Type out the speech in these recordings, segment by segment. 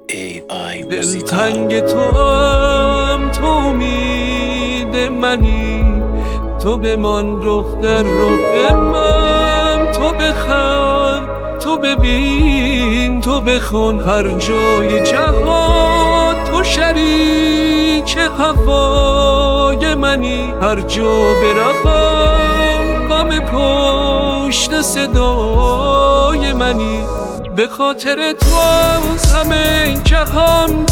دلتنگ توام، تو امید منی، تو بمان رخ در رخ من، تو بخند، تو ببین، تو بخون هر جای جهان، تو شریک هوای منی، هر جا بروم غم پشت صدای منی. به خاطر تو از همه جهان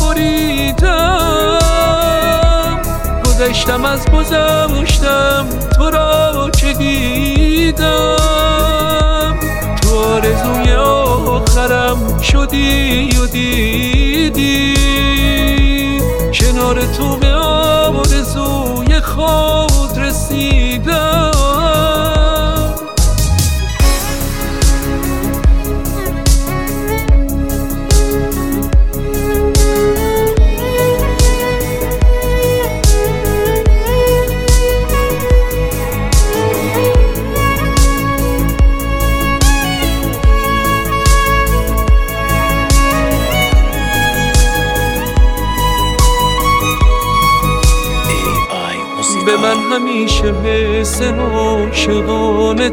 بریدم، گذشتم از گذشتم تو را که دیدم، تو آرزوی آخرم شدی و دیدی، کنار تو به آرزوی خود رسیدم. به من همیشه حسن عاشقانه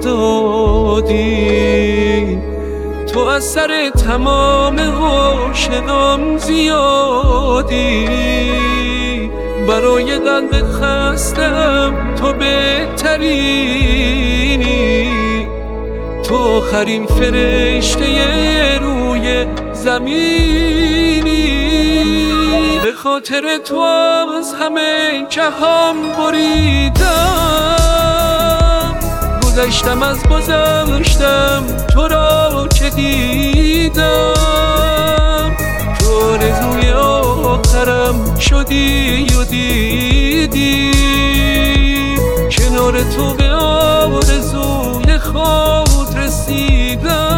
دادی، تو از سر تمام عاشقام زیادی، برای قلب خستم تو بهترینی، تو آخرین فرشته روی زمینی. به خاطر تو از همه جهان بریدم، گذشتم از گذشتم تو را که دیدم، تو آرزوی آخرم شدی و دیدی، کنار تو به آرزوی خود رسیدم.